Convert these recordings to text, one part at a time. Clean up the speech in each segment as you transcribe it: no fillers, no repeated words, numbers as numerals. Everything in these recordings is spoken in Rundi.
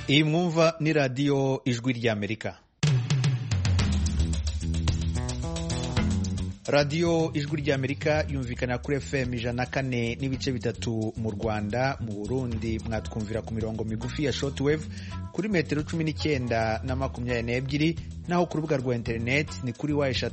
Iyi mwumva ni radiyo ijwi ry'Amerika. Radiyo ijwi ry'Amerika yumvikana kuri FM 104.3 mu Rwanda, mu Burundi mwatwumvira ku mirongo migufi ya shortwave kuri metero 19 na 22, naho ku rubuga rwa internet ni kuri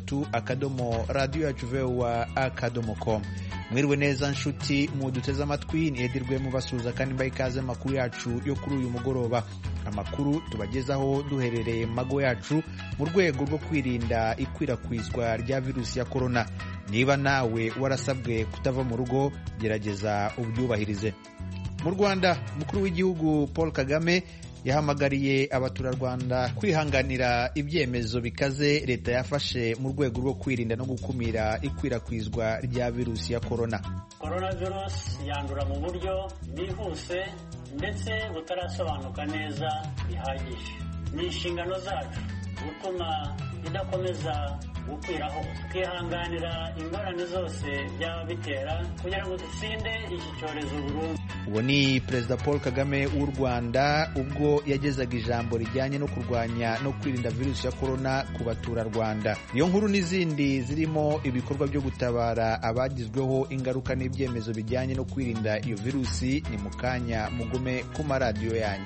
wa@radioyacu.com. Mwiriwe neza nshuti muduteze amatwi, ni Edirwe mubasuza kandi mbaye ikaze makuru yacu yo kuri uyu mugoroba. Amakuru tubagezaho duherereye mago yacu mu rwego rwo kwirinda ikwirakwizwa rya virusi ya corona. Niba nawe warasabwe kutava mu rugo, gerageza ubyubahirize. Mu Rwanda, umukuru w'igihugu Paul Kagame yahamagariye abaturarwanda kwihanganira ibyemezo bikaze leta yafashe mu rwego rwo kwirinda no gukumira ikwirakwizwa rya virusi ya corona. Coronavirus yandura mu buryo bwihuse ndetse butarasobanuka neza bihagije. Ni inshingano zacu gutuma idakomeza gukwira hose, tukihanganira ingorane zose byaba bitera kugira ngo dutsinde iki cyorezo burundu. Uwo ni Perezida Paul Kagame w'u Rwanda ubwo yagezaga ijambo rijyanye no kurwanya no kwirinda virusi ya corona ku baturarwanda. Iyo nkuru n'izindi zirimo ibikorwa byo gutabara abagizweho ingaruka n'ibyemezo bijyanye no kwirinda iyo virusi ni mukanya mugume ku maradiyo yanyu.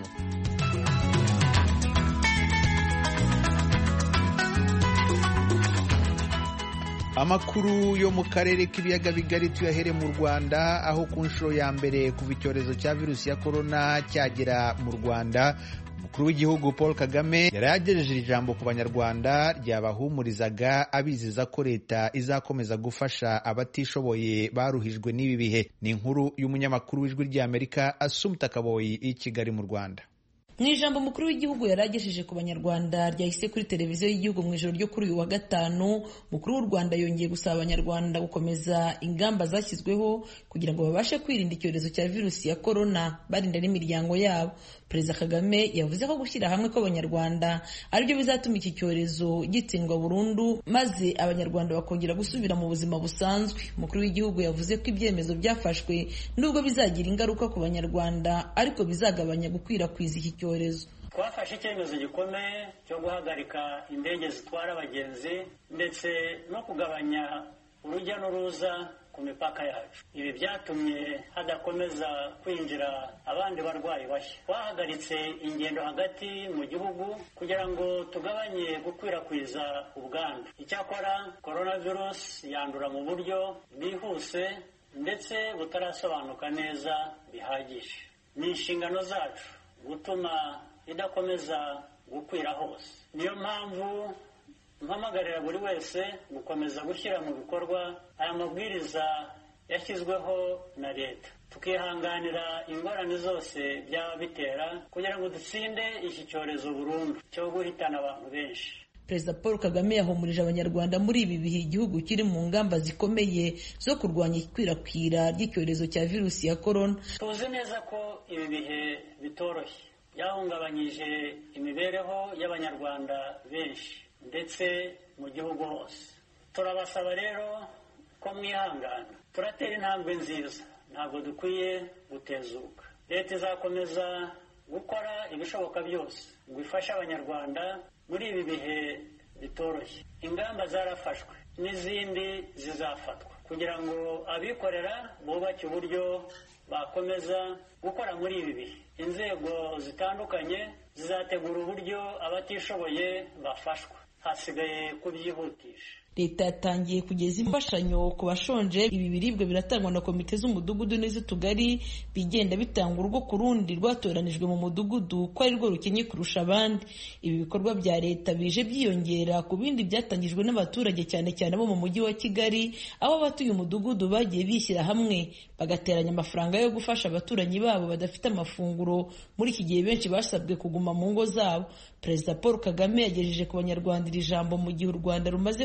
Amakuru yo mu karere k'ibiyaga bigari tuyahere mu Rwanda, aho ku nshuro ya mbere kuva icyorezo cya virusi ya corona cyagera mu Rwanda, umukuru w'igihugu Paul Kagame yari yagejeje ijambo ku banyarwanda ryabahumurizaga abizeza ko leta izakomeza gufasha abatishoboye baruhijwe n'ibi bihe. Ni inkuru y'umunyamakuru w'ijwi ry'Amerika Assumpta Kaboyi i Kigali mu Rwanda. Mu ijambo umukuru w'igihugu yaragejeje ku banyarwanda ryahise kuri televiziyo y'igihugu mu ijoro ryo kuri uyu wa gatanu, umukuru w'u Rwanda yongeye gusaba abanyarwanda gukomeza ingamba zashyizweho kugira ngo babashe kwirinda icyorezo cya virusi ya corona barinda n'imiryango yabo. Perezida Kagame yavuze ko gushyira hamwe kw'abanyarwanda aribyo bizatuma iki cyorezo gitsindwa burundu maze abanyarwanda bakongera gusubira mu buzima busanzwe. Umukuru w'igihugu yavuze ko ibyemezo byafashwe nubwo bizagira ingaruka ku banyarwanda ariko bizagabanya gukwirakwiza iki cyorezo. Twafashe icyemezo gikomeye cyo guhagarika indege zitwara abagenzi ndetse no kugabanya urujya n'uruza ku mipaka yacu. Ibi byatumye hadakomeza kwinjira abandi barwayi bashya. Twahagaritse ingendo hagati mu gihugu kugira ngo tugabanye gukwirakwiza ubwandu. Icyakora coronavirus yandura mu buryo bwihuse ndetse butarasobanuka neza bihagije. Ni inshingano zacu gutuma idakomeza gukwira hose. Niyo mpamvu mpamagarira buri wese gukomeza gushyira mu bikorwa aya mabwiriza yashyizweho na leta, tukihanganira ingorane zose byaba bitera kugira ngo dutsinde iki cyorezo burundu cyo guhitana abantu benshi. Perezida Paul Kagame yahumurije abanyarwanda muri ibi bihe igihugu kiri mu ngamba zikomeye zo kurwanya ikwirakwira ry'icyorezo cya virusi ya corona. Tuzi neza ko ibi bihe bitoroshye byahungabanyije imibereho y'abanyarwanda benshi ndetse mu gihugu hose. Turabasaba rero ko mwihangana, turatera intambwe nziza, ntabwo dukwiye gutezuka. Leta izakomeza gukora ibishoboka byose ngo ifashe abanyarwanda muri ibi bihe bitoroshye. Ingamba zarafashwe n'izindi zizafatwa kugira ngo abikorera bubake uburyo bakomeza gukora muri ibi bihe. Inzego zitandukanye zizategura uburyo abatishoboye bafashwa, hasigaye kubyihutisha. Leta yatangiye kugeza imfashanyo ku bashonje. Ibi biribwa biratangwa na komite z'umudugudu n'iz'utugari bigenda bitanga urugo ku rundi rwatoranijwe mu mudugudu ko ari rwo rukenye kurusha abandi. Ibi bikorwa bya leta bije byiyongera ku bindi byatangijwe n'abaturage cyane cyane bo mu mujyi wa Kigali, aho abatuye umudugudu bagiye bishyira hamwe bagateranya amafaranga yo gufasha abaturanyi babo badafite amafunguro muri iki gihe benshi basabwe kuguma mu ngo zabo. Perezida Paul Kagame yagejeje ku banyarwanda iri jambo mu gihe u Rwanda rumaze kubarura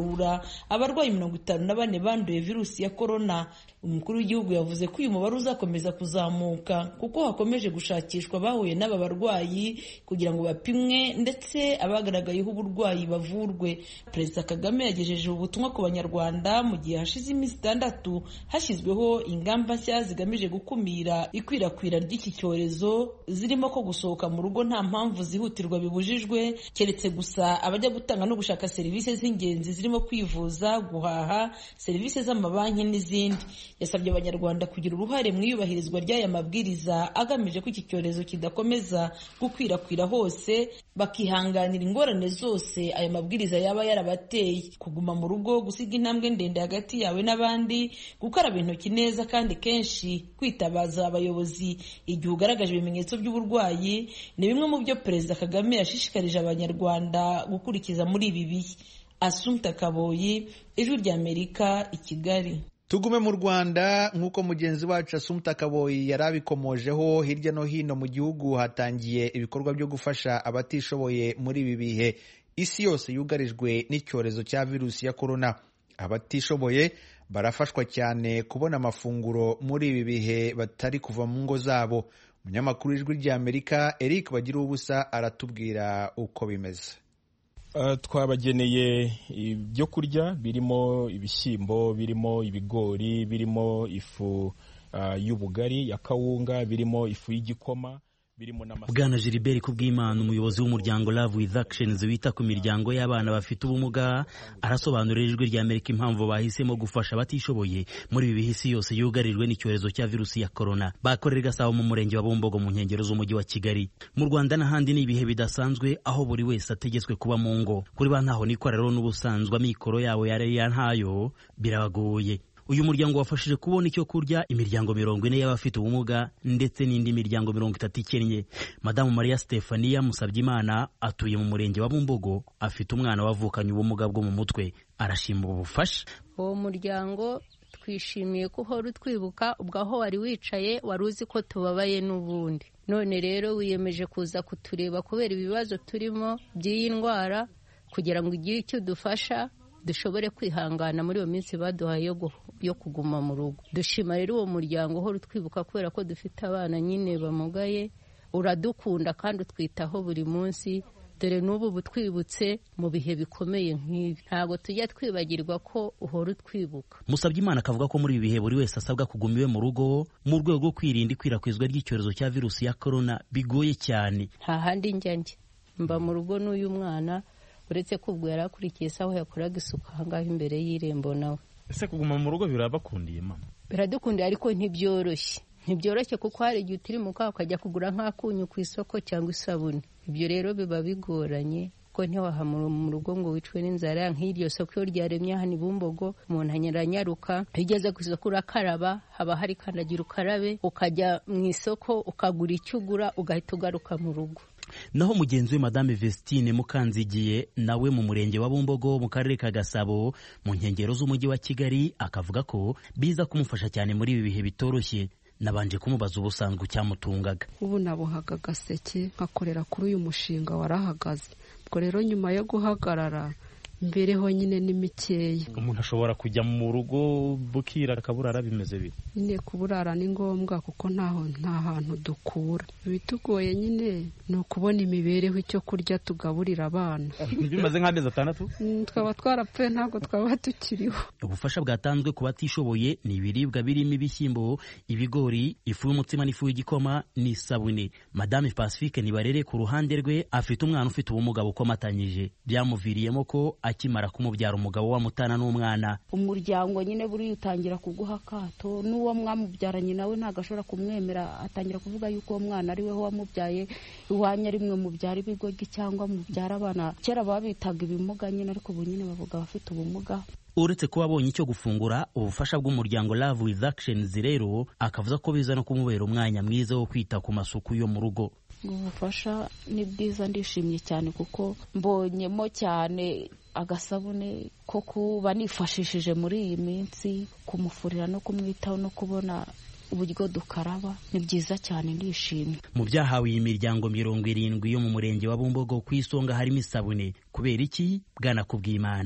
kubarura abarwayi 54 banduye virusi ya korona. Umukuru w'igihugu yavuze ko uyu mubare uzakomeza kuzamuka kuko hakomeje gushakishwa abahuye n'aba barwayi kugira ngo bapimwe ndetse abagaragayeho uburwayi bavurwe. Perezida Kagame yagejeje ubutumwa ku banyarwanda mu gihe hashize iminsi 6 hashyizweho ingamba nshya zigamije gukumira ikwirakwira ry'iki cyorezo, zirimo ko gusohoka mu rugo nta mpamvu zihutirwa bibujijwe, keretse gusa abajya gutanga no gushaka serivisi z'ingenzi zirimo kwivuza, guhaha, serivisi z'amabanki n'izindi. Yasabye abanyarwanda kugira uruhare mu iyubahirizwa ry'aya mabwiriza agamije ko iki cyorezo kidakomeza gukwirakwira hose, bakihanganira ingorane zose aya mabwiriza yaba yarabateye: kuguma mu rugo, gusiga intambwe ndende hagati yawe n'abandi, gukaraba intoki neza kandi kenshi, kwitabaza abayobozi igihe ugaragaje ibimenyetso by'uburwayi, ni bimwe mu byo Perezida Kagame yashishikarije abanyarwanda gukurikiza muri ibi bihe. Assumpta Kaboyi, Ijwi ry'Amerika, i Kigali. Tugume mu Rwanda. Nk'uko mugenzi wacu Assumpta Kaboyi yari abikomojeho, hirya no hino mu gihugu hatangiye ibikorwa byo gufasha abatishoboye muri ibi bihe isi yose yugarijwe n'icyorezo cya virusi ya korona. Abatishoboye barafashwa cyane kubona amafunguro muri ibi bihe batari kuva mu ngo zabo. Umunyamakuru w'Ijwi ry'Amerika Eric Bagiruwubusa aratubwira uko bimeze. Twabageneye ibyo kurya birimo ibishyimbo, birimo ibigori, birimo ifu y'ubugari ya kawunga, birimo ifu y'igikoma, birimo n'amafu. Bwana Gilbert Kubwimana, umuyobozi w'umuryango Love with Actions wita ku miryango y'abana bafite ubumuga, arasobanurira Ijwi ry'Amerika impamvu bahisemo gufasha abatishoboye muri ibi bihisi yose yugarijwe n'icyorezo cya virusi ya korona. Bakorera Gasabo mu murenge wa Bumbogo mu nkengero z'umujyi wa Kigali. Mu Rwanda n'ahandi ni ibihe bidasanzwe aho buri wese ategetswe kuba mu ngo. Kuri ba ntaho nikorera n'ubusanzwe amikoro yabo yari ntayo birabagoye. Uyu muryango wafashije kubona icyo kurya imiryango 40 y'abafite ubumuga ndetse n'indi miryango 30 ikennye. Madamu Maria Stefania Musabyimana atuye mu murenge wa Bumbogo, afite umwana wavukanye ubumuga bwo mu mutwe. Arashima ubufasha. Uwo muryango twishimiye ko uhora utwibuka, ubwo aho wari wicaye wari uzi ko tubabaye n'ubundi. None rero wiyemeje kuza kutureba kubera ibibazo turimo by'iyi ndwara, kugira ngo igire icyo dufasha dushobore kwihangana muri iyo minsi baduhaye yo kuguma mu rugo. Dushima rero uwo muryango uhora utwibuka kubera ko dufite abana nyine bamugaye. Uradukunda kandi utwitaho buri munsi, dore n'ubu butwibutse mu bihe bikomeye nk'ibi. Ntabwo tujya twibagirwa ko uhora utwibuka. Musabyimana akavuga ko muri ibi bihe buri wese asabwa kuguma iwe mu rugo mu rwego rwo kwirinda ikwirakwizwa ry'icyorezo cya virusi ya korona bigoye cyane. Nta handi njya mba mu rugo n'uyu mwana, uretse ko ubwo yari akurikiye saho yakoraga isuku ahangaho imbere y'irembo nawe. Ese kuguma mu rugo birabakundiye mama? Biradukundiye ariko ntibyoroshye kuko hari igihe utirimuka ukajya kugura nk'akunyu ku isoko cyangwa isabune. Ibyo rero biba bigoranye ko ntiwahamura mu rugo ngo wicwe n'inzara. Nk'iryo soko ryaremye hano i Bumbogo, umuntu anyaranyaruka, ugeze ku isoko urakaraba, haba hari kandagira ukarabe, ukajya mu isoko ukagura icyo ugura ugahita ugaruka mu rugo. Naho mugenzi we Madame Vestine Mukanzigiye nawe mu murenge wa Bumbogo mu karere ka Gasabo mu nkengero z'umujyi wa Kigali, akavuga ko biza kumufasha cyane muri ibi bihe bitoroshye. Nabanje kumubaza ubusanzwe cyamutungaga. Ubu nabohaga gaseke nkakorera kuri uyu mushinga warahagaze. Ubwo rero nyuma yo guhagarara mbereho nyine ni mikeya. Umuntu ashobora kujya mu rugo bukira akaburara bimeze bite? Nyine kuburara ni ngombwa kuko nta hantu dukura. Bitugoye nyine ni ukubona imibereho icyo kurya tugaburira abana. Bimaze nk'amezi 6? Twaba twarapfuye ntabwo twaba tukiriho. Ubufasha bwatanzwe ku batishoboye ni ibiribwa birimo ibishyimbo, ibigori, ifu y'umutsima n'ifu y'igikoma n'isabune. Madame Pacifique Nibarere ku ruhande rwe afite umwana ufite ubumuga bukomatanyije. Byamuviriyemo ko akimara kumubyara umugabo wamutana n'umwana. Umuryango nyine buri utangira kuguha akato, n'uwo mwamubyaranye nawe ntago ashobora kumwemera, atangira kuvuga yuko uwo mwana ari we wamubyaye, iwanya rimwe mubyara ibigogi cyangwa mubyara abana. Kera babitaga ibimuga nyine, ariko ubu nyine bavuga abafite ubumuga. Uretse kuba abonye icyo gufungura, ubufasha bw'umuryango Love with Actions rero akavuza ko biza no kumubera umwanya mwiza wo kwita ku masuku yo mu rugo. Ubufasha ni bwiza, ndishimye cyane kuko mbonyemo cyane agasabune ko kuba nifashishije muri iyi minsi, kumufurira no kumwitaho no kubona uburyo dukaraba. Ni byiza cyane, ndishimye. Mu byahawe iyi miryango 70 yo mu murenge wa Bumbogo ku isonga harimo isabune. Kubera iki? Bwana Kubwimana.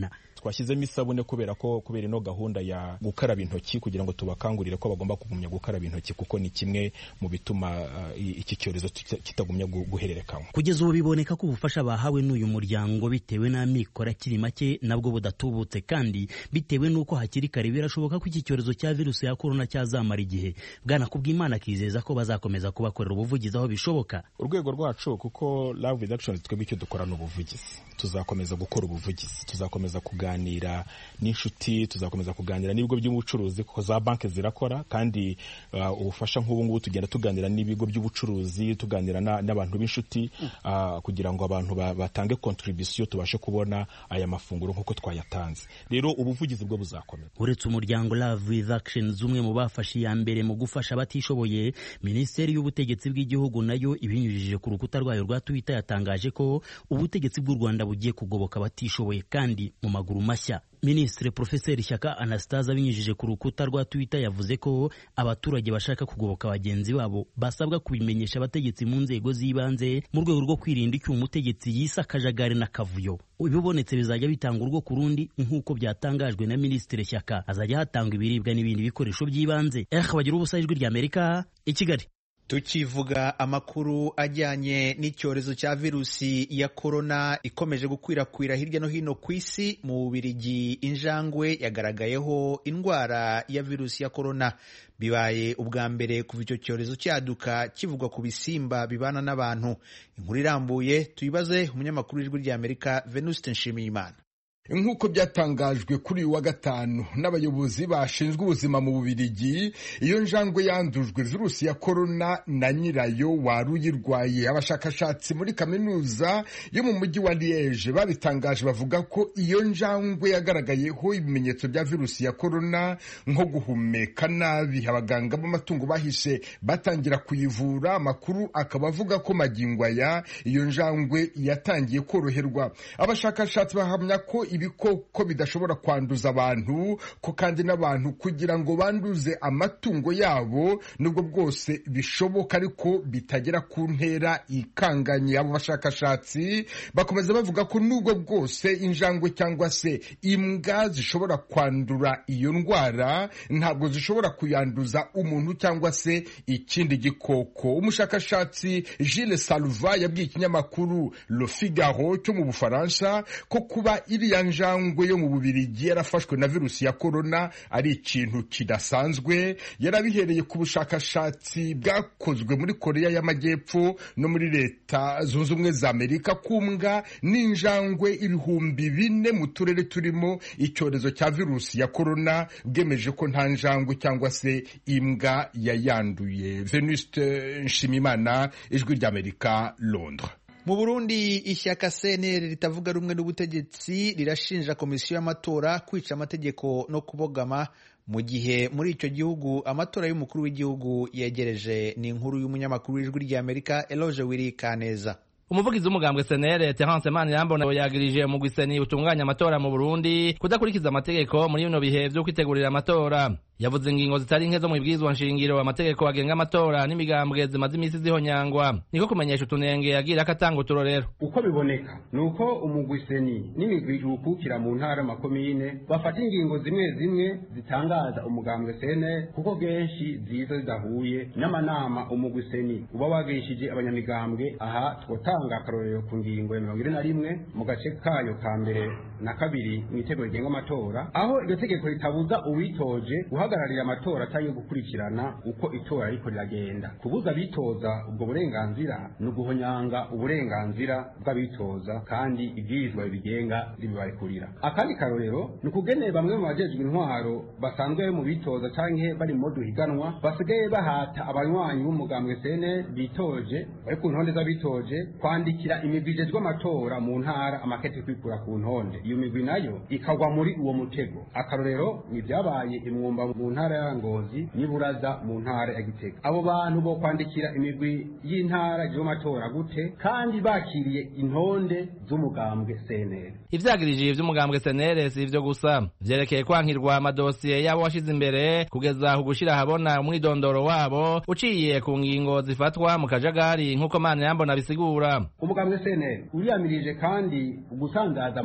twashyizemo isabune kubera ino gahunda ya gukaraba intoki kugira ngo tubakangurire ko bagomba kugumya gukaraba intoki kuko ni kimwe mu bituma iki cyorezo kitagumya guhererekanywa. Kugeza ubu biboneka ko ubufasha bahawe n'uyu muryango bitewe n'amikoro akiri make nabwo budatubutse, kandi bitewe n'uko hakiri kare birashoboka ko iki cyorezo cya virusi ya korona cyazamara igihe. Bwana Kubwimana akizeza ko bazakomeza kubakorera ubuvugizi aho bishoboka. Urwego rwacu kuko Love with Action twebwe icyo dukora n'ubuvugizi, tuzakomeza gukora ubuvugizi, tuzakomeza kuganira n'inshuti, tuzakomeza kuganira n'ibigo by'ubucuruzi kuko za banki zirakora, kandi ubufasha nk'ubu ngubu tugenda tuganira n'ibigo by'ubucuruzi, tuganira n'abantu b'inshuti kugira ngo abantu batange contribution tubashe kubona aya mafunguro nk'uko twayatanze. Rero ubuvugizi bwo buzakomeza. Uretse umuryango Love with Action umwe mu bafashe iya mbere mu gufasha abatishoboye, Minisiteri y'Ubutegetsi bw'Igihugu nayo ibinyujije ku rukuta rwayo rwa Twitter yatangaje ko ubutegetsi bw'u Rwanda bugiye kugoboka abatishoboye kandi mu maguru mashya. Minisitiri Profeseri Shyaka Anastase abinyujije ku rukuta rwa Twitter yavuze ko abaturage bashaka kugoboka bagenzi babo basabwa kubimenyesha abategetsi mu nzego z'ibanze mu rwego rwo kwirinda icyo umutegetsi yise akajagari n'akavuyo. Ibibonetse bizajya bitanga urwo ku rundi nk'uko byatangajwe na Minisitiri Shyaka. Hazajya hatangwa ibiribwa n'ibindi bikoresho by'ibanze. Bagira ubusa ijwi rya Amerika i Kigali. Tukivuga amakuru ajyanye n'icyorezo cya virusi ya korona ikomeje gukwirakwira hirya no hino ku isi, mu Bubiligi injangwe yagaragayeho indwara ya virusi ya korona. Bibaye ubwa mbere kuva icyo cyorezo cyaduka kivugwa ku bisimba bibana n'abantu. Inkuru irambuye tuyibaze umunyamakuru w'ijwi rya Amerika Venuste Nshimiyimana. Nk'uko byatangajwe kuri uyu wa gatanu n'abayobozi bashinzwe ubuzima mu Bubiligi, iyo njangwe yandujwe virusi ya korona na nyirayo wari uyirwaye. Abashakashatsi muri kaminuza yo mu mujyi wa Liege babitangaje bavuga ko iyo njangwe yagaragayeho ibimenyetso bya virusi ya korona nko guhumeka nabi. Abaganga b'amatungo bahise batangira kuyivura. Amakuru akaba avuga ko magingo aya iyo njangwe yatangiye koroherwa. Abashakashatsi bahamya ko ibikoko bidashobora kwanduza abantu, ko kandi n'abantu kugira ngo banduze amatungo yabo nubwo bwose bishoboka ariko bitagera ku ntera ikanganye. Abo bashakashatsi bakomeza bavuga ko nubwo bwose injangwe cyangwa se imbwa zishobora kwandura iyo ndwara, ntabwo zishobora kuyanduza umuntu cyangwa se ikindi gikoko. Umushakashatsi Gilles Salva yabwiye ikinyamakuru Le Figaro cyo mu Bufaransa ko kuba iriya njangwe yo mu Bubiligi yarafashwe na virusi ya korona ari ikintu kidasanzwe. Yarabihereye ku bushakashatsi bwakozwe muri Korea y'Amajyepfo no muri Leta Zunze Ubumwe za Amerika kumbwa n'injangwe 4,000 mu turere turimo icyorezo cya virusi ya korona bwemeje ko nta njangwe cyangwa se imbwa yayanduye. Venuste Nshimiyimana, ijwi rya Amerika, Londres. Mu Burundi ishyaka CNL ritavuga rumwe n'ubutegetsi rirashinja komisiyo y'amatora kwica amategeko no kubogama mu gihe muri icyo gihugu amatora y'umukuru w'igihugu yegereje. Ni inkuru y'umunyamakuru w'ijwi rya Amerika Eloge Wiri Kaneza. Umuvugizi w'umugambwe CNL Terence Manirambona yagirije mu gwiseni utunganya amatora mu Burundi kudakurikiza amategeko muri bino bihe byo kwitegurira amatora. Yavuze ingingo zitari nke zo mu ibwirizwa nshingiro, amategeko agenga amatora n'imigambwe zimaze imisi zihonyangwa. Niko kumenyesha utunenge yagira akatanga uturorero. Uko biboneka nuko umugwiseni n'imigwi ukukira mu ntara makomine bafata ingingo zimwe zimwe zitangaza umugambwe CNL kuko genshi zizo zidahuye n'amanama umugwiseni uba wagishije abanyamigambwe. Aha twotanga akarorero ku ngingo ya 21 mu gace kayo ka mbere na kabiri mu itegeko rigenga amatora, aho iryo tegeko ritabuza uwitoje guhagararira amatora cyangwa gukurikirana uko itora ariko riragenda. Kubuza bitoza ubwo burenganzira no guhonyanga uburenganzira bw'abitoza kandi ibyirizwa bigenga ribibarekurira. Akandi karorero ni ukugene bamwe mu bajejwe intwaro basanzwe mu bitoza cyangwa bari mu duhiganwa basigaye bahata abanywanyi b'umugambwe CNL bitoje bari ku ntonde z'abitoje kwandikira imigwi ijejwe amatora mu ntara amakete kwikura ku ntonde. Iyo migwi nayo ikagwa muri uwo mutego. Akarorero ni byabaye imwumba mu ntara ya Ngozi n'Iburaza mu ntara ya Gitega. Abo bantu bo kwandikira imigwi y'intara ijejwe amatora gute kandi bakiriye intonde z'umugambwe CNL. Ivyagirije vy'umugambwe CNL si ivyo gusa, vyerekeye kwankirwa amadosiye yabo washize imbere kugeza ku gushira habona umwidondoro wabo uciye ku ngingo zifatwa mu kajagari nk'uko Manirambona bisigura. Umugambwe CNL uriyamirije kandi gusandaza amabanga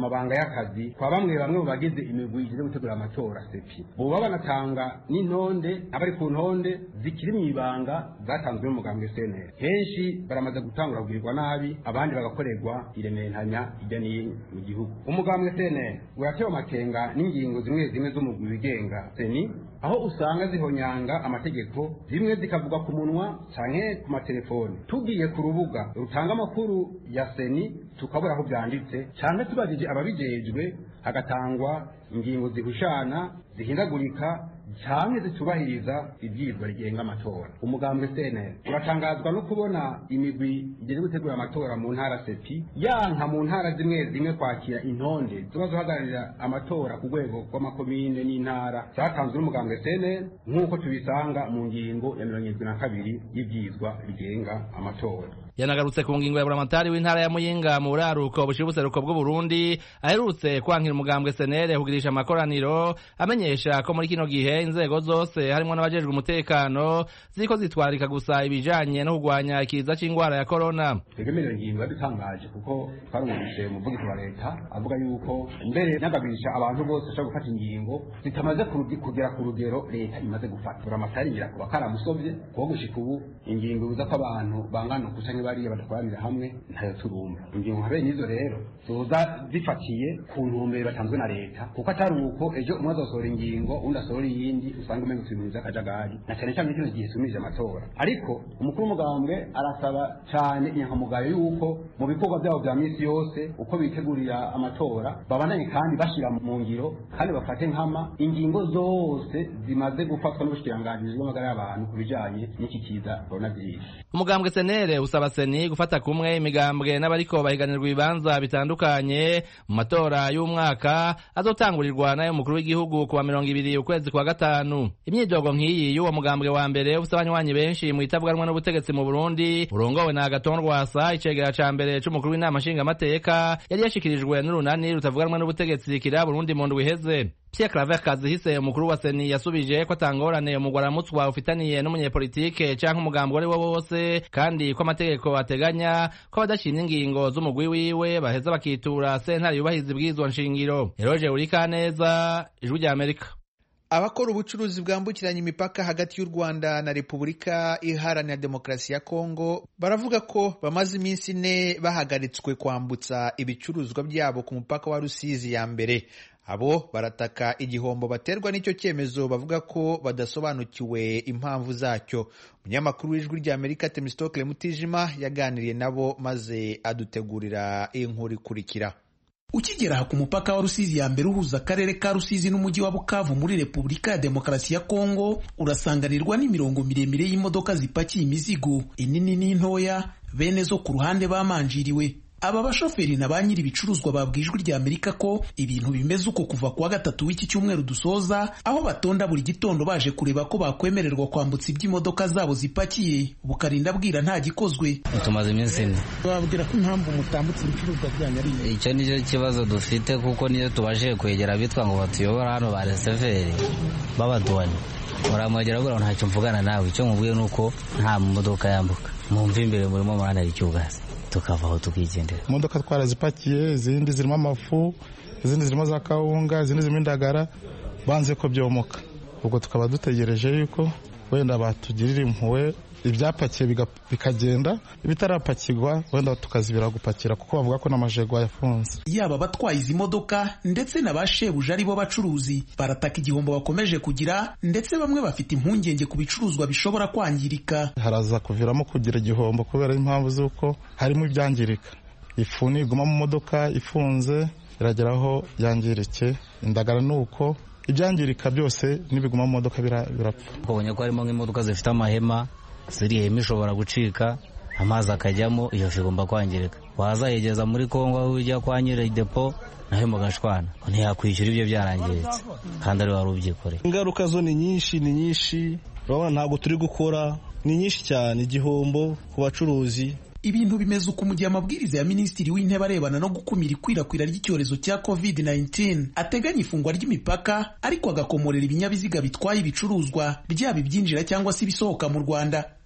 y'akazi kwa bamwe bamwe mu bagize imigwi igize gutegura amatora sepi boba banatanga n'intonde abari ku ntonde zikiri mu ibanga zatanzwe n'umugambwe CNL. Henshi baramaze gutangura kugirirwa nabi, abandi bagakorerwa irementanya ijya n'ino mu gihugu. Umugambwe CNL uratewe amakenga n'ingingo zimwe zimwe z'umugwi wigenga seni, aho usanga zihonyanga amategeko, zimwe zikavuga ku munwa canke ku matelefoni. Tugiye ku rubuga rutanga amakuru ya seni tukabura aho byanditse, canke tubajije ababijejwe hagatangwa ingingo zihushana zihindagurika canke zitubahiriza ibyirwa rigenga amatora. Umugambwe CNL uratangazwa no kubona imigwi igeze gutegura amatora mu ntara sepi yanka mu ntara zimwe zimwe kwakira intonde ziba zohagararira amatora ku rwego rw'amakomine n'intara zatanzwe n'umugambwe CNL nk'uko tubisanga mu ngingo ya 72 y'ibyizwa rigenga amatora. Yanagarutse ku ngingo ya buramatari w'intara ya Muyinga mu buraruko bushibuseruko bw'u Burundi aherutse kwankira umugambwe CNL kugirisha amakoraniro amenyesha ko muri kino gihe inzego zose harimo n'abajejwe umutekano ziko zitwarika gusa ibijanye no kugwanya ikiza c'ingwara ya corona. Tegemerera ingingo yadutangaje kuko twarumvise umuvugizi wa leta avuga yuko mbere n'agabirisha abantu bose bashobora gufata ingingo zitamaze kugera ku rugero leta imaze gufata. Buramatari ngira kuba karamusovye kuko gushika ubu ingingo uza ko abantu bangana kusanya bariya badakoranira hamwe ntayo turumva. Ingingo habe nizo rero zoza zifatiye ku ntumbero batanzwe na leta kuko atari uko ejo umwe azosohora ingingo undi asohora iyindi usanga umenga usimuza akajagari na cyane cyane kino gihe sumije amatora. Ariko umukuru w'umugambwe arasaba cyane inyankamugayo yuko mu bikorwa byabo bya misi yose uko bitegurira amatora babandanye kandi bashira mu ngiro kandi bafate nkama ingingo zose zimaze gufatwa n'ubushikiranganji bw'amagara y'abantu kubijanye n'iki kiza coronavirus. Umugambwe CNL usaba seni gufata kumwe imigambwe n'abariko bahiganirwa ibibanza bitandukanye mu matora y'umwaka azotangurirwa nayo mukuru w'igihugu kuwa 20 ukwezi kwa gatanu. Imyidogo nk'iyi y'uwo mugambwe wa mbere ufite abanywanyi benshi mu itavuganwa n'ubutegetsi mu Burundi urongowe na Agathon Rwasa icegera ca mbere c'umukuru w'inama nshingamateka yari yashikirijwe n'urunani rutavuganwa n'ubutegetsi kira Burundi mu ndwi iheze. Pierre Claver Kazihise umukuru wa seni yasubije ko atangorane umugwaramutswa ufitaniye n'umunyepolitike canke umugambwe ari wo wose kandi ko amategeko ateganya ko badashimye ingingo z'umugwi wiwe baheza bakitura sentare yubahiza ibwirizwa nshingiro. Eroje Urikaneza, Ijwi rya Amerika. Abakora ubucuruzi bwambukiranya imipaka hagati y'u Rwanda na Repubulika Iharanira Demokarasi ya Kongo baravuga ko bamaze iminsi 4 bahagaritswe kwambutsa ibicuruzwa byabo ku mupaka wa Rusizi ya mbere. Abo barataka igihombo baterwa n'icyo cyemezo bavuga ko badasobanukiwe impamvu zacyo. Umunyamakuru w'Ijwi rya Amerika Temistokle Mutijima yaganiriye nabo maze adutegurira inkuru ikurikira. Ukigera ku mupaka wa Rusizi ya mbere uhuza akarere ka Rusizi n'umujyi wa Bukavu muri Repubulika ya Demokarasi ya Kongo urasanganirwa n'imirongo miremire y'imodoka zipakiye imizigo inini n'intoya bene zo ku ruhande bamanjiriwe. Aba bashoferi na ba nyiri ibicuruzwa babwijwe rya Amerika ko ibintu bimeze uko kuva kuwa gatatu w'iki cyumweru dusoza, aho batonda buri gitondo baje kureba ko bakwemererwa kwambutsa iby'imodoka zabo zipakiye, bukarinda bwira nta gikozwe. Tumaze iminsi 4. Babwira ko impamvu mutambutsa ibicuruzwa byanyu ari icyo nicyo kibazo dufite kuko niyo tubaje kwegera bitwa ngo batuyobora hano ba reseveri babaduwani muramwegera ngo ntacyo mvugana nawe, icyo mubwiye nuko nta modoka yambuka mumva imbere murimo murana icyugaza tukavaho tukigendera. Imodoka twarazipakiye, izindi zirimo amafu, izindi zirimo za kawunga, izindi zirimo indagara, banze ko byomoka. Ubwo tukaba dutegereje yuko wenda batugirira impuhwe ibyapakiye bikagenda, ibitarapakirwa wenda tukazibira gupakira kuko bavuga ko n'amajego yafunze. Yaba batwaye izi modoka ndetse n'abashebuje ari bo bacuruzi barataka igihombo bakomeje kugira, ndetse bamwe bafite impungenge ku bicuruzwa bishobora kwangirika. Haraza kuviramo kugira igihombo kubera impamvu z'uko harimo ibyangirika. Ifu niguma mu modoka ifunze irageraho yangirike, indagara nuko ibyangirika byose nibiguma mu modoka birapfa. Ubonye ko harimo nk'imodoka zifite amahema, ziriya hema ishobora gucika amazi akajyamo, iyo fi igomba kwangirika. Wazayegeza muri Kongo aho ujya kwa nyiri depo naho mugashwana ntiyakwishyura ibyo byarangiritse kandi ari wari ubyikoreye. Ingaruka zo ni nyinshi, urabona ntabwo turi gukora, ni nyinshi cyane, igihombo ku bacuruzi. Ibintu bimeze uko mu gihe amabwiriza ya Minisitiri w'Intebe arebana no gukumira ikwirakwira ry'icyorezo cya COVID-19 ateganya ifungwa ry'imipaka, ariko agakomorera ibinyabiziga bitwaye ibicuruzwa byaba ibyinjira cyangwa se ibisohoka mu Rwanda.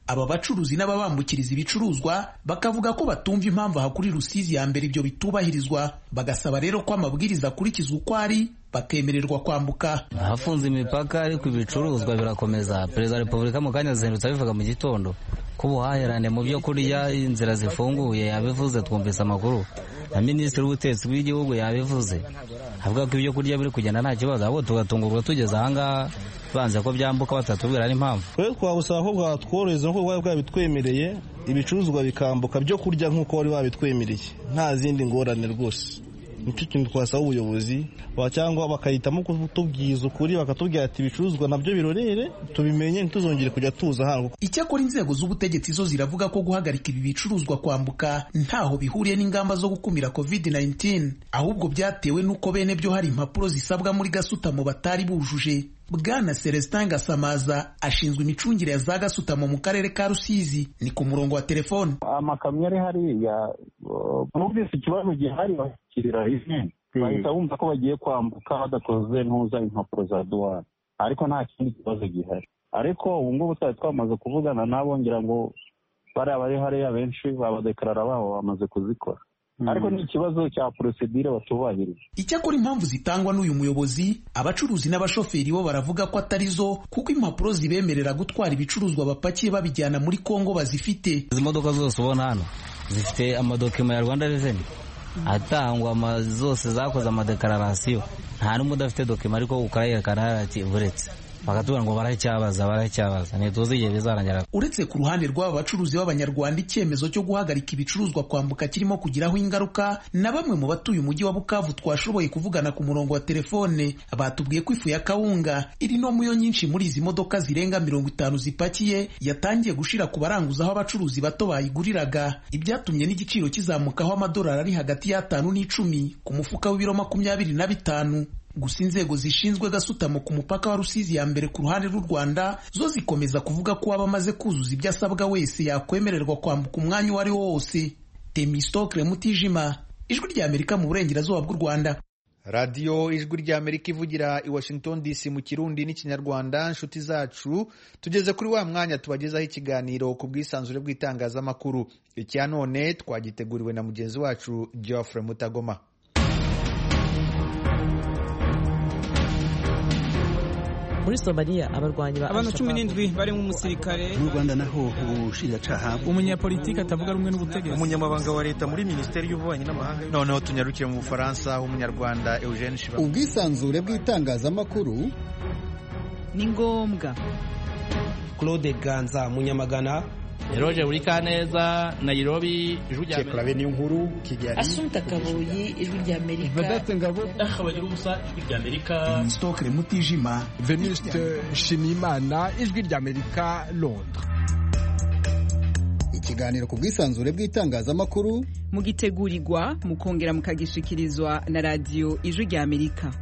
aba bacuruzi n'ababambukiriza ibicuruzwa bakavuga ko batumva impamvu aha kuri Rusizi ya mbere ibyo bitubahirizwa, bagasaba rero ko amabwiriza akurikizwa uko ari bakemererwa kwambuka. Hafunze imipaka ariko ibicuruzwa birakomeza. Perezida wa Repubulika mu kanya zihindutse abivuga mu gitondo ko ubuhahirane mu byo kurya inzira zifunguye yabivuze, twumvise amakuru na Minisitiri w'Ubutegetsi bw'igihugu yabivuze avuga ko ibyo kurya biri kugenda nta kibazo, ahubwo tugatungurwa tugeze ahangaha banze ko byambuka batatubwira n'impamvu. Rero twagusaba ko bwatworohereza nk'uko bwari bwabitwemereye ibicuruzwa bikambuka byo kurya nk'uko wari wabitwemereye nta zindi ngorane rwose. Nicyo kintu twasaba ubuyobozi cyangwa bakahitamo kutubwiza ukuri bakatubwira ati ibicuruzwa nabyo birorere tubimenye ntituzongere kujya tuza hano. Icyakora inzego z'ubutegetsi zo ziravuga ko guhagarika ibi bicuruzwa kwambuka ntaho bihuriye n'ingamba zo gukumira COVID-19, ahubwo byatewe n'uko bene byo hari impapuro zisabwa muri gasutamo batari bujuje. Bwana Celestin Gasamaza ashinzwe imicungire ya za gasutamo mu karere ka Rusizi, ni ku murongo wa telefone. Amakamyo ari hariya bumvise ikibazo gihari bakirira izindi bahita bumva ko bagiye kwambuka badakoze ntuza impapuro za douane, ariko nta kindi kibazo gihari. Ariko ubu ngubu twari twamaze kuvugana nabo, ngira ngo bari abari hariya benshi babadekarara babo bamaze kuzikora, ariko ni ikibazo cya procedure batubahirije. Icyakora impamvu zitangwa n'uyu muyobozi, abacuruzi n'abashoferi bo baravuga ko atari zo, kuko impapuro zibemerera gutwara ibicuruzwa bapakiye babijyana muri Kongo bazifite. Izi modoka zose ubona hano zifite amadokima ya Rwanda Revenue atangwa, zose zakoze amadekararasiyo, nta n'umwe udafite dokima ariko ukayerekana ati buretse bakatubwira ngo baracyabaza ntituzi igihe bizarangira. Uretse ku ruhande rw'aba bacuruzi b'Abanyarwanda, icyemezo cyo guhagarika ibicuruzwa kwambuka kirimo kugiraho ingaruka, na bamwe mu batuye umujyi wa Bukavu twashoboye kuvugana ku murongo wa telefone batubwiye ko ifu ya kawunga iri no muyo nyinshi muri izi modoka zirenga 50 zipakiye yatangiye gushira ku baranguza aho abacuruzi bato bayiguriraga, ibyatumye n'igiciro kizamukaho amadolari ari hagati ya 5 n'10 ku mufuka w'ibiro 25. Gusa inzego zishinzwe gasutamo ku mupaka wa Rusizi ya mbere ku ruhande rw'u Rwanda zo zikomeza kuvuga ko abamaze kuzuza ibyo asabwa wese yakwemererwa kwambuka umwanya uwo ari wo wose. Temistokle Mutijima, Ijwi rya Amerika mu burengerazuba bw'u Rwanda. Radio Ijwi rya Amerika ivugira i Washington DC mu Kirundi n'Ikinyarwanda. Nshuti zacu, tugeze kuri wa mwanya tubagezaho ikiganiro ku bwisanzure bw'itangazamakuru. Icya none twagiteguriwe na mugenzi wacu Geoffrey Mutagoma. Muri Somalia abarwanyi ba abantu 17 bari mu musirikare. Mu Rwanda naho ubushinjacyaha, umunyapolitiki atavuga rumwe n'ubutegetsi, umunyamabanga wa leta muri Minisiteri y'Ububanyi n'Amahanga. Noneho tunyarukire mu Bufaransa, umunyarwanda Eugene Shiba. Ubwisanzure bw'itangazamakuru ni ngombwa. Claude Ganza Munyamagana, Eroje Urikaneza, Nairobi, Ijwi rya Amerika. Clave Niyonkuru, Kigali. Asumta Kabuyi, Ijwi rya Amerika. Vedete Ngabo, Abagira ubusa, Ijwi rya Amerika. Stokre Mutijima, Venuste Shimimana, Ijwi rya Amerika, Londres. Ikiganiro ku bwisanzure bw'itangazamakuru mugitegurirwa mukongera mukagishikirizwa na radio Ijwi rya Amerika.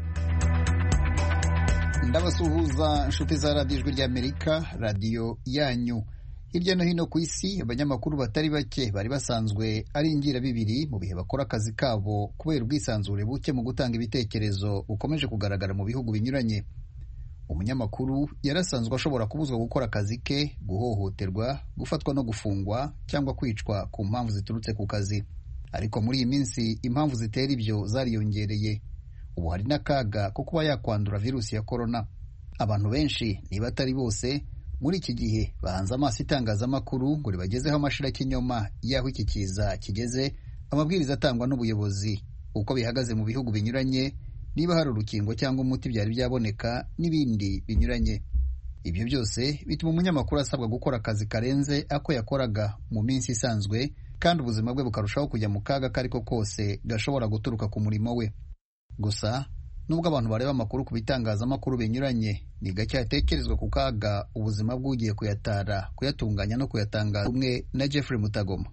Ndabasuhuza inshuti za radio Ijwi rya Amerika, radio yanyu. Hirya no hino ku isi abanyamakuru batari bake bari basanzwe ari ingira bibiri mu bihe bakora akazi kabo kubera ubwisanzure buke mu gutanga ibitekerezo bukomeje kugaragara mu bihugu binyuranye. Umunyamakuru yarasanzwe ashobora kubuzwa gukora akazi ke, guhohoterwa, gufatwa no gufungwa cyangwa kwicwa ku mpamvu ziturutse ku kazi. Ariko muri iyi minsi impamvu zitera ibyo zariyongereye. Ubu hari n'akaga ko kuba yakwandura virusi ya corona. Abantu benshi niba atari bose muri iki gihe bahanze amaso itangazamakuru ngo ribagezeho amashira kinyoma y'aho iki kiza kigeze, amabwiriza atangwa n'ubuyobozi, uko bihagaze mu bihugu binyuranye, niba hari urukingo cyangwa umuti byari byaboneka n'ibindi binyuranye. Ibyo byose bituma umunyamakuru asabwa gukora akazi karenze ako yakoraga mu minsi isanzwe, kandi ubuzima bwe bukarushaho kujya mu kaga kariko kose gashobora guturuka ku murimo we. Gusa nubwo abantu bareba amakuru ku bitangazamakuru binyuranye, ni gake hatekerezwa ku kaga ubuzima bw'ugiye kuyatara, kuyatunganya no kuyatangaza. Umwe na Jeffrey Mutagoma.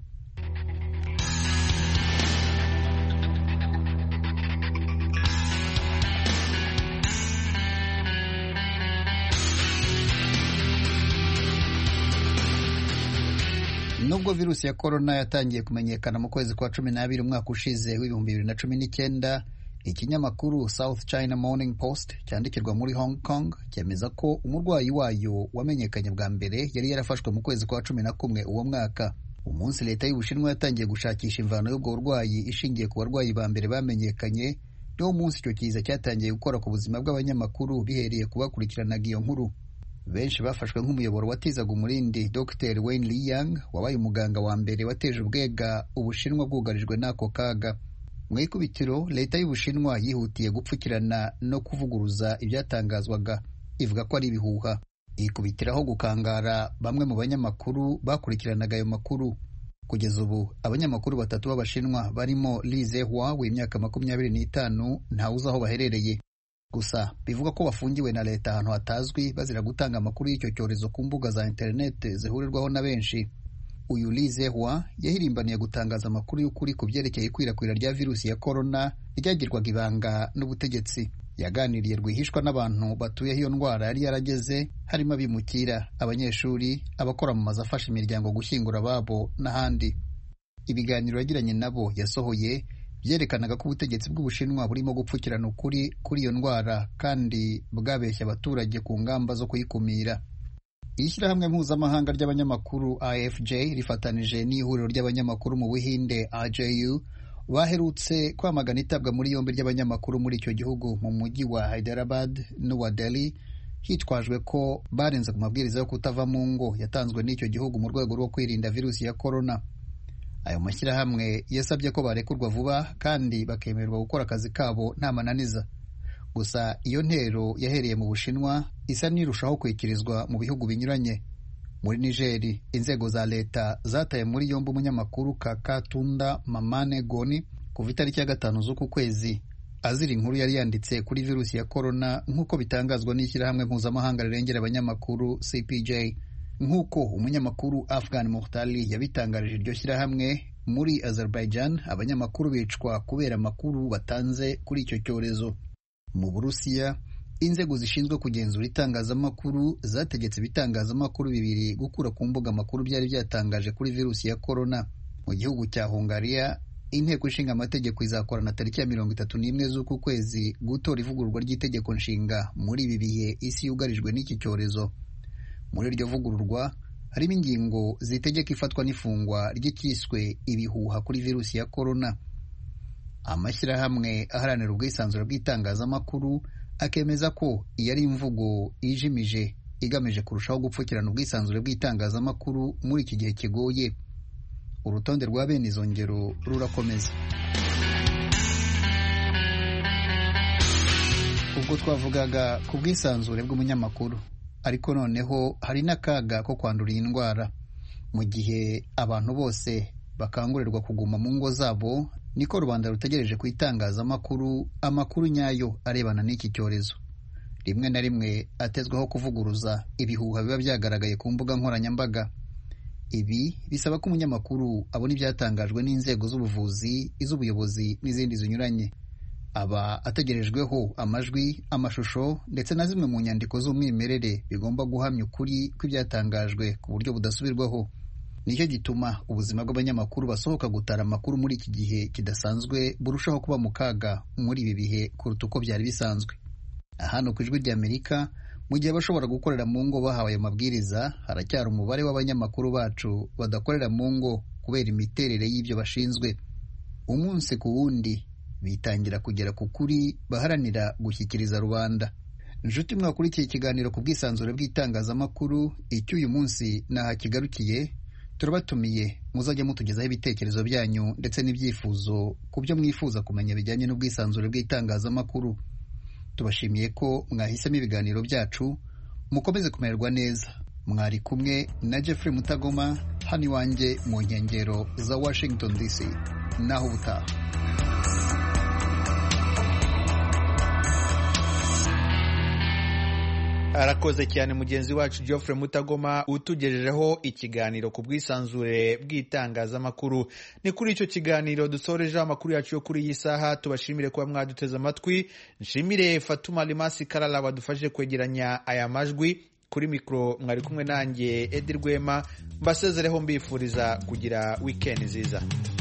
Nubwo virusi ya corona yatangiye kumenyekana mu kwezi kwa 12 umwaka ushize w'ibihumbi 2019, Ikinyamakuru South China Morning Post cyandikirwa muri Hong Kong cyemeza ko umurwayi wayo wamenyekanye bwa mbere yari yarafashwe mu kwezi kwa 11 uwo mwaka. Umunsi leta y'Ubushinwa yatangiye gushakisha imvano y'ubwo burwayi ishingiye ku barwayi ba mbere bamenyekanye, niwo munsi icyo kiza cyatangiye gukora ku buzima bw'abanyamakuru bihereye kubakurikiranaga iyo nkuru. Benshi bafashwe nk'umuyoboro watizaga umurindi Dr. Wayne Liyang wabaye umuganga wa mbere wateje ubwega Ubushinwa bwugarijwe n'ako kaga. Mu ikubitiro leta y'Ubushinwa yihutiye gupfukirana no kuvuguruza ibyatangazwaga ivuga ko ari ibihuha, ikubitiraho gukangara bamwe mu banyamakuru bakurikiranaga ayo makuru. Kugeza ubu abanyamakuru 3 b'Abashinwa barimo Li Zehua w'imyaka 25 ntawuzi aho baherereye. Gusa bivuga ko bafungiwe na leta ahantu hatazwi bazira gutanga amakuru y'icyo cyorezo ku mbuga za internet zihurirwaho na benshi. Uyu Li Zehua yahirimbaniye gutangaza amakuru y'ukuri ku byerekeye ikwirakwira rya virusi ya corona ryagirwaga ibanga n'ubutegetsi. Yaganiriye rwihishwa n'abantu batuye iyo ndwara yari yarageze, harimo abimukira, abanyeshuri, abakora mu mazu afasha imiryango gushyingura ababo n'ahandi. Ibiganiro yagiranye nabo yasohoye byerekanaga ko ubutegetsi bw'Ubushinwa burimo gupfukirana ukuri kuri iyo ndwara kandi bwabeshya abaturage ku ngamba zo kuyikumira. Ishyirahamwe mpuzamahanga ry'abanyamakuru AFJ rifatanije n'ihuriro ry'abanyamakuru mu Buhinde AJU baherutse kwamagana itabwa muri yombi ry'abanyamakuru muri icyo gihugu mu mujyi wa Hyderabad n'uwa Delhi hitwajwe ko barenze ku mabwiriza yo kutava mu ngo yatanzwe n'icyo gihugu mu rwego rwo kwirinda virusi ya corona. Ayo mashyirahamwe yasabye ko barekurwa vuba kandi bakemererwa gukora akazi kabo nta mananiza. Gusa iyo ntero yahereye mu Bushinwa isa n'irushaho kwikirizwa mu bihugu binyuranye. Muri Nigeri inzego za leta zataye muri yombi umunyamakuru Kakatunda Mamane Goni kuva itariki ya 5 z'uku kwezi azira inkuru yari yanditse kuri virusi ya corona nk'uko bitangazwa n'ishyirahamwe mpuzamahanga rirengera abanyamakuru CPJ. Nk'uko umunyamakuru Afghan Muhtali yabitangarije iryo shyirahamwe, muri Azerbaijan abanyamakuru bicwa kubera amakuru batanze kuri icyo cyorezo. Mu Burusiya inzego zishinzwe kugenzura itangazamakuru zategetse ibitangazamakuru 2 gukura ku mbuga amakuru byari byatangaje kuri virusi ya corona. Mu gihugu cya Hungariya inteko ishinga amategeko izakorana tariki ya 31 z'uku kwezi gutora ivugururwa ry'itegeko nshinga muri ibi bihe isi yugarijwe n'iki cyorezo. Muri iryo vugururwa harimo ingingo zitegeka ifatwa n'ifungwa ry'ikiswe ibihuha kuri virusi ya corona. Amashyirahamwe aharanira ubwisanzure bw'itangazamakuru akemeza ko iyo ari imvugo ijimije igamije kurushaho gupfukirana ubwisanzure bw'itangazamakuru muri iki gihe kigoye. Urutonde rwa bene izo ngero rurakomeza. Ubwo twavugaga ku bwisanzure bw'umunyamakuru, ariko noneho hari n'akaga ko kwandura iyi ndwara. Mu gihe abantu bose bakangurirwa kuguma mu ngo zabo, niko rubanda rutegereje ku itangazamakuru amakuru nyayo arebana n'iki cyorezo. Rimwe na rimwe atezweho kuvuguruza ibihuha biba byagaragaye ku mbuga nkoranyambaga. Ibi bisaba ko umunyamakuru abona ibyatangajwe n'inzego z'ubuvuzi, iz'ubuyobozi n'izindi zinyuranye. Aba ategerejweho amajwi, amashusho ndetse na zimwe mu nyandiko z'umwimerere bigomba guhamya ukuri kw'ibyatangajwe ku buryo budasubirwaho. Nicyo gituma ubuzima bw'abanyamakuru basohoka gutara amakuru muri iki gihe kidasanzwe burushaho kuba mu kaga muri ibi bihe kuruta uko byari bisanzwe. Hano ku Ijwi ry'Amerika, mu gihe bashobora gukorera mu ngo bahawe ayo mabwiriza, haracyari umubare w'abanyamakuru bacu badakorera mu ngo kubera imiterere y'ibyo bashinzwe. Umunsi ku wundi bitangira kugera ku kuri baharanira gushyikiriza rubanda. Inshuti mwakurikiye ikiganiro ku bwisanzure bw'itangazamakuru, icy'uyu munsi naha kigarukiye. Turabatumiye muzajya mutugezaho ibitekerezo byanyu ndetse n'ibyifuzo ku byo mwifuza kumenya bijyanye n'ubwisanzure bw'itangazamakuru. Tubashimiye ko mwahisemo ibiganiro byacu. Mukomeze kumererwa neza. Mwari kumwe na Jeffrey Mutagoma hano iwanjye mu nkengero za Washington DC. Naho ubutaha. Arakoze cyane mugenzi wacu Geoffrey Mutagoma utugejejeho ikiganiro ku bwisanzure bw'itangazamakuru. Ni kuri icyo kiganiro dusoreje amakuru yacu yo kuri iyi saha. Tubashimire kuba mwaduteze amatwi. Nshimire Fatuma Limasi Karala wadufashije kwegeranya aya majwi. Kuri mikro mwari kumwe nanjye Edi Rwema. Mbasezereho mbifuriza kugira weekend nziza.